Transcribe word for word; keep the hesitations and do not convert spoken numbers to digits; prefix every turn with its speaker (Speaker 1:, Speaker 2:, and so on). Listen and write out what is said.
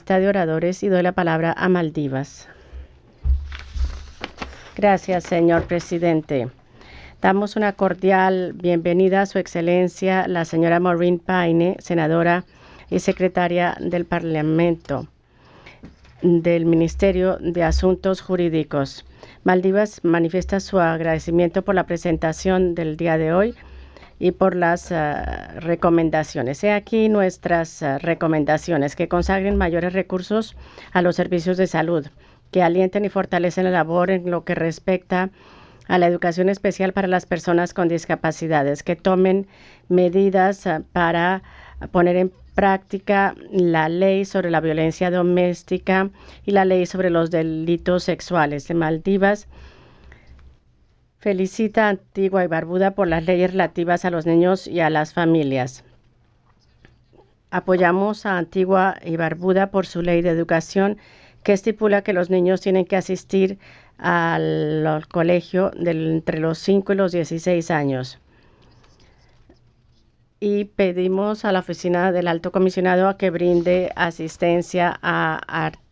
Speaker 1: lista de oradores y doy la palabra a Maldivas. Gracias, señor presidente. Damos una cordial bienvenida a su excelencia, la señora Maureen Paine, senadora y secretaria del Parlamento del Ministerio de Asuntos Jurídicos. Maldivas manifiesta su agradecimiento por la presentación del día de hoy y por las uh, recomendaciones. He aquí nuestras uh, recomendaciones: que consagren mayores recursos a los servicios de salud, que alienten y fortalecen la labor en lo que respecta a la educación especial para las personas con discapacidades, que tomen medidas uh, para poner en práctica la ley sobre la violencia doméstica y la ley sobre los delitos sexuales. De Maldivas felicita a Antigua y Barbuda por las leyes relativas a los niños y a las familias. Apoyamos a Antigua y Barbuda por su ley de educación, que estipula que los niños tienen que asistir al, al colegio de entre los cinco y los dieciséis años. Y pedimos a la Oficina del Alto Comisionado a que brinde asistencia a, a